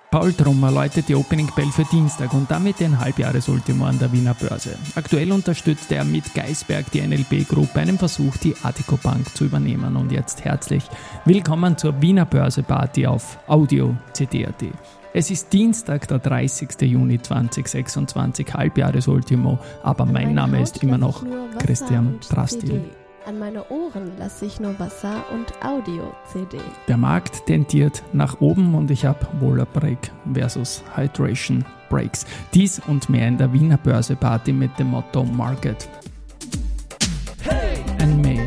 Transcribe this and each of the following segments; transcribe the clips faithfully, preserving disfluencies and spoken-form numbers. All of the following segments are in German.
Paul Trummer läutet die Opening Bell für Dienstag und damit den Halbjahresultimo an der Wiener Börse. Aktuell unterstützt er mit Geisberg die N L B Group bei einem Versuch, die Addiko Bank zu übernehmen. Und jetzt herzlich willkommen zur Wiener Börse Party auf Audio C D punkt A T. Es ist Dienstag, der dreißigster Juni zweitausendsechsundzwanzig, Halbjahresultimo, aber mein Name ist immer noch Christian Drastil. An meine Ohren lasse ich nur Wasser und Audio-C D. Der Markt tendiert nach oben und ich habe Waller Break versus Hydration Breaks. Dies und mehr in der Wiener Börse Party mit dem Motto Market hey! And Me.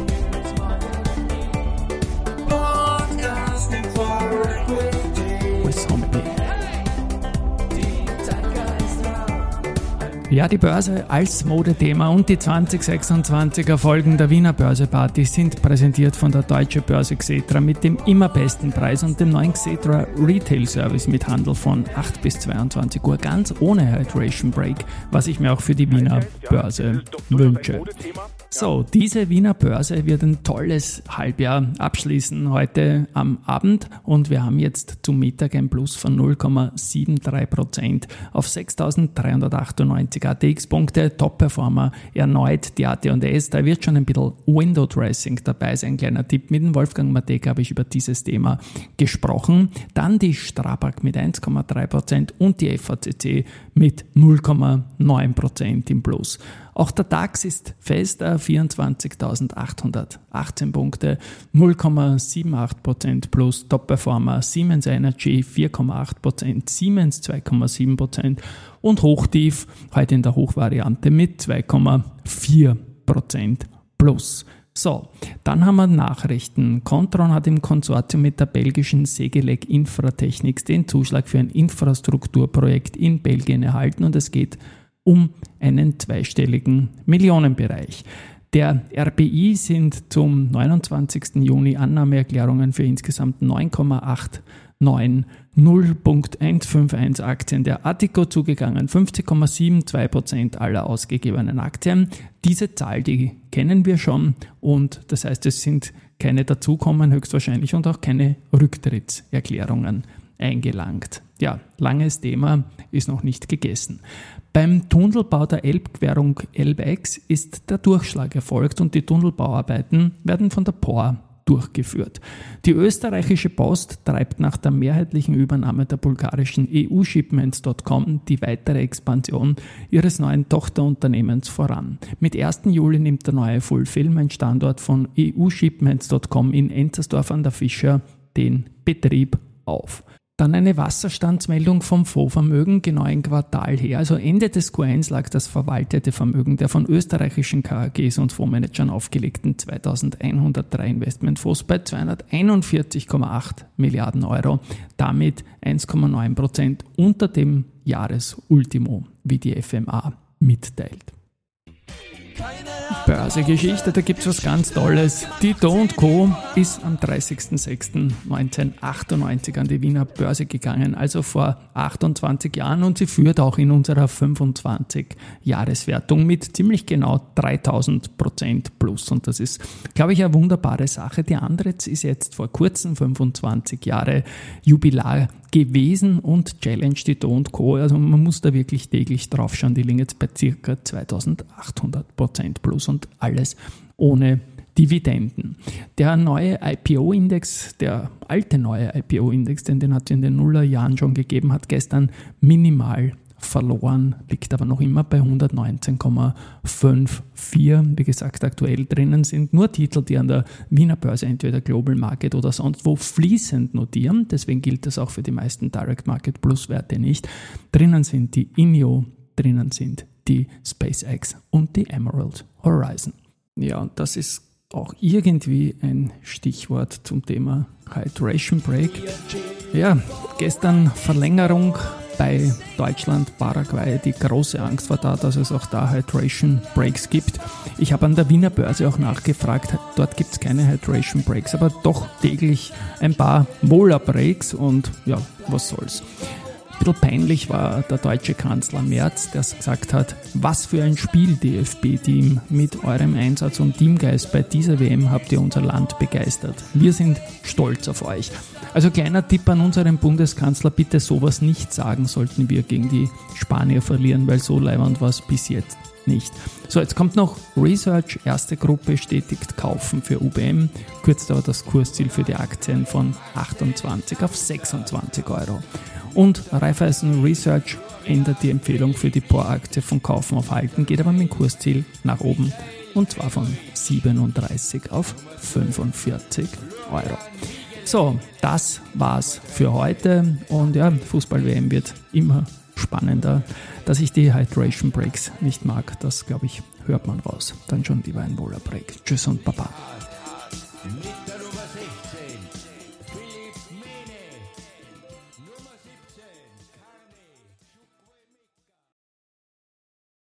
Ja, die Börse als Modethema und die zweitausendsechsundzwanziger Folgen der Wiener Börse Party sind präsentiert von der Deutsche Börse Xetra mit dem immer besten Preis und dem neuen Xetra Retail Service mit Handel von acht bis zweiundzwanzig Uhr, ganz ohne Hydration Break, was ich mir auch für die Wiener Börse wünsche. So, diese Wiener Börse wird ein tolles Halbjahr abschließen heute am Abend und wir haben jetzt zum Mittag ein Plus von null Komma drei sieben Prozent auf sechstausenddreihundertachtundneunzig A T X-Punkte. Top-Performer erneut die A T und S. Da wird schon ein bisschen Window-Dressing dabei sein. Ein kleiner Tipp. Mit dem Wolfgang Mateka habe ich über dieses Thema gesprochen. Dann die Strabag mit eins Komma drei Prozent und die F A C C mit null Komma neun Prozent im Plus. Auch der DAX ist fest, vierundzwanzigtausendachthundertachtzehn Punkte, null Komma achtundsiebzig Prozent plus. Top-Performer Siemens Energy vier Komma acht Prozent, Siemens zwei Komma sieben Prozent und Hochtief heute in der Hochvariante mit zwei Komma vier Prozent plus. So, dann haben wir Nachrichten. Kontron hat im Konsortium mit der belgischen Segelec Infratechnics den Zuschlag für ein Infrastrukturprojekt in Belgien erhalten und es geht um einen zweistelligen Millionenbereich. Der R B I sind zum neunundzwanzigsten Juni Annahmeerklärungen für insgesamt neun Komma acht neun null Komma hunderteinundfünfzig Aktien der Addiko zugegangen, fünfzig Komma zweiundsiebzig Prozent aller ausgegebenen Aktien. Diese Zahl, die kennen wir schon und das heißt, es sind keine dazukommen höchstwahrscheinlich und auch keine Rücktrittserklärungen eingelangt. Ja, langes Thema ist noch nicht gegessen. Beim Tunnelbau der Elbquerung Elbex ist der Durchschlag erfolgt und die Tunnelbauarbeiten werden von der P O R durchgeführt. Die österreichische Post treibt nach der mehrheitlichen Übernahme der bulgarischen E U Shipments Punkt com die weitere Expansion ihres neuen Tochterunternehmens voran. Mit ersten Juli nimmt der neue Fulfillment-Standort von E U Shipments Punkt com in Enzersdorf an der Fischer den Betrieb auf. Dann eine Wasserstandsmeldung vom Fondsvermögen, genau ein Quartal her. Also Ende des Q eins lag das verwaltete Vermögen der von österreichischen K A Gs und Fondsmanagern aufgelegten zweitausendeinhundertdrei Investmentfonds bei zweihunderteinundvierzig Komma acht Milliarden Euro, damit eins Komma neun Prozent unter dem Jahresultimo, wie die F M A mitteilt. Börsegeschichte, da gibt's was ganz Tolles. Die Do und Co. ist am dreißigster sechster neunzehnhundertachtundneunzig an die Wiener Börse gegangen, also vor achtundzwanzig Jahren und sie führt auch in unserer fünfundzwanzig-Jahreswertung mit ziemlich genau dreitausend Prozent plus und das ist, glaube ich, eine wunderbare Sache. Die Andritz ist jetzt vor kurzem fünfundzwanzig Jahre Jubilar gewesen und challenge die Do und Co. Also man muss da wirklich täglich drauf schauen. Die liegen jetzt bei ca. zweitausendachthundert Prozent plus und alles ohne Dividenden. Der neue I P O-Index, der alte neue I P O-Index, denn den hat es in den Nullerjahren schon gegeben, hat gestern minimal verloren, liegt aber noch immer bei hundertneunzehn Komma vierundfünfzig. Wie gesagt, aktuell drinnen sind nur Titel, die an der Wiener Börse, entweder Global Market oder sonst wo, fließend notieren. Deswegen gilt das auch für die meisten Direct Market Plus Werte nicht. Drinnen sind die Inio, drinnen sind die SpaceX und die Emerald Horizon. Ja, und das ist auch irgendwie ein Stichwort zum Thema Hydration Break. Ja, gestern Verlängerung bei Deutschland, Paraguay. Die große Angst war da, dass es auch da Hydration Breaks gibt. Ich habe an der Wiener Börse auch nachgefragt, dort gibt es keine Hydration Breaks, aber doch täglich ein paar Wohler Breaks und ja, was soll's. bisschen peinlich war der deutsche Kanzler Merz, der gesagt hat, was für ein Spiel, D F B-Team. Mit eurem Einsatz und Teamgeist bei dieser W M habt ihr unser Land begeistert. Wir sind stolz auf euch. Also kleiner Tipp an unseren Bundeskanzler, bitte sowas nicht sagen, sollten wir gegen die Spanier verlieren, weil so leiwand war es bis jetzt nicht. So, jetzt kommt noch Research, erste Gruppe bestätigt kaufen für U B M, kürzt aber das Kursziel für die Aktien von achtundzwanzig auf sechsundzwanzig Euro. Und Raiffeisen Research ändert die Empfehlung für die P O R-Aktie von Kaufen auf Halten, geht aber mit dem Kursziel nach oben und zwar von siebenunddreißig auf fünfundvierzig Euro. So, das war's für heute und ja, Fußball-W M wird immer spannender. Dass ich die Hydration Breaks nicht mag, das glaube ich hört man raus. Dann schon lieber ein Bowler Break. Tschüss und Baba.